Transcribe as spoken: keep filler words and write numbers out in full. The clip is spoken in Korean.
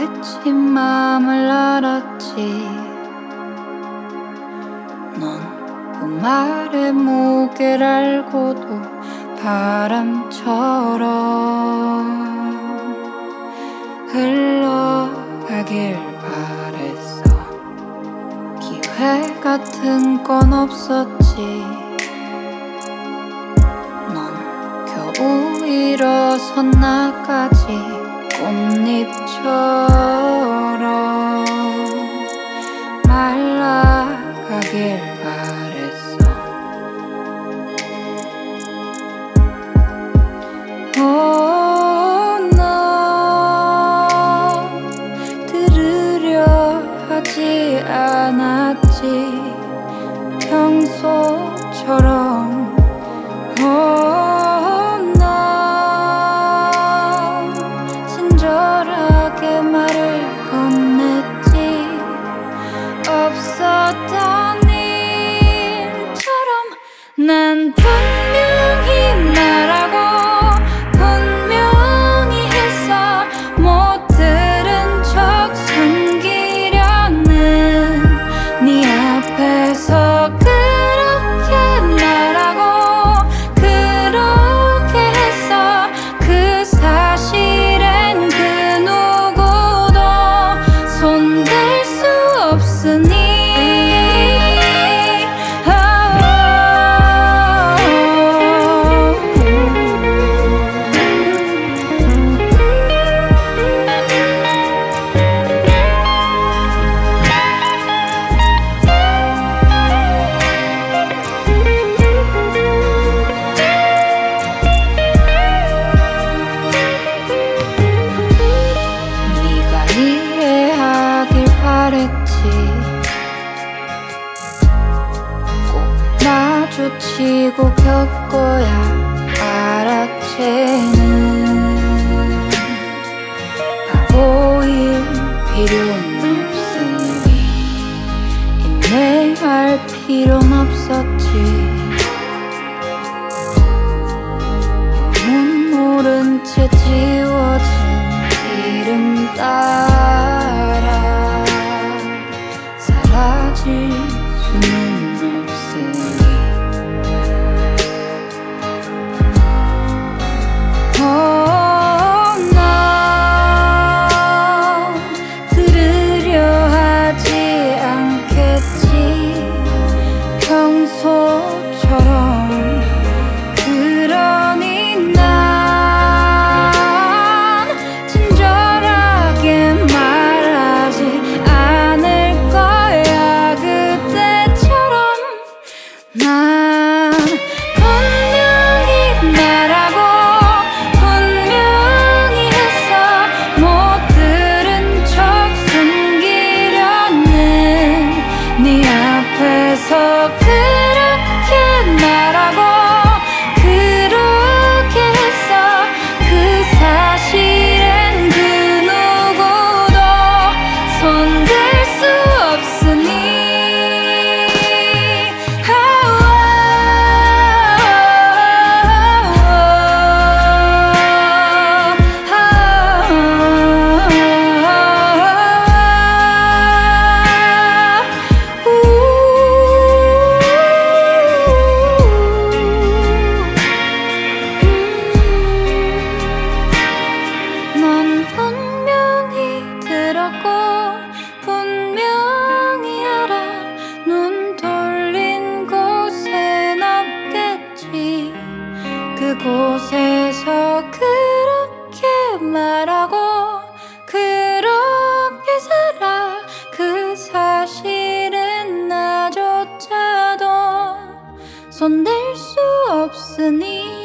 미친 맘을 알았지. 넌 그 말의 무게를 알고도 바람처럼 흘러가길 바랬어. 기회 같은 건 없었지. 넌 겨우 일어선 나까지 꽃잎처럼 말라가길 바랬어. 오, 너 들으려 하지 않았지. 평소처럼 오, 나 친절하게 말을 건넸지. 없었던 일처럼 난 분명히 말하고 분명히 했어. 못 들은 척 숨기려는 네 앞에서 그렇게 말하고 그렇게 했어. 그 사실엔 그 누구도 손댈 수 없으니. 이해하길 바랬지. 꼭 마주치고 겪어야 알았지는. 바보일 필요는 없으니 인내할 필요는 없었지. 못 모른 채 지워진 이름 따라 사라질 수는 없으니. 오, 나 들으려 하지 않겠지. 평소처럼 그러니 난 친절하게 말하지 않을 거야. 그때처럼 난 분명히 말하고 분명히 했어. 못 들은 척 숨기려는 네 앞에서 그렇게 말하고 그렇게 했어. 그 사실엔 그 누구도 손댈 수 없으니. 넌 분명히 들었고 분명히 알아. 눈 돌린 곳엔 없겠지. 그곳에서 그렇게 말하고 그렇게 살아. 그 사실은 나조차도 손댈 수 없으니.